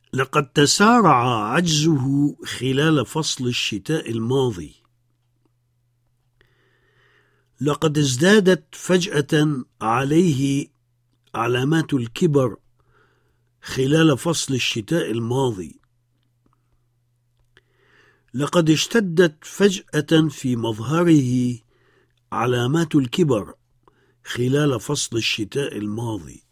لقد تسارع عجزه خلال فصل الشتاء الماضي. لقد ازدادت فجأة عليه علامات الكبر خلال فصل الشتاء الماضي. لقد اشتدت فجأة في مظهره علامات الكبر خلال فصل الشتاء الماضي.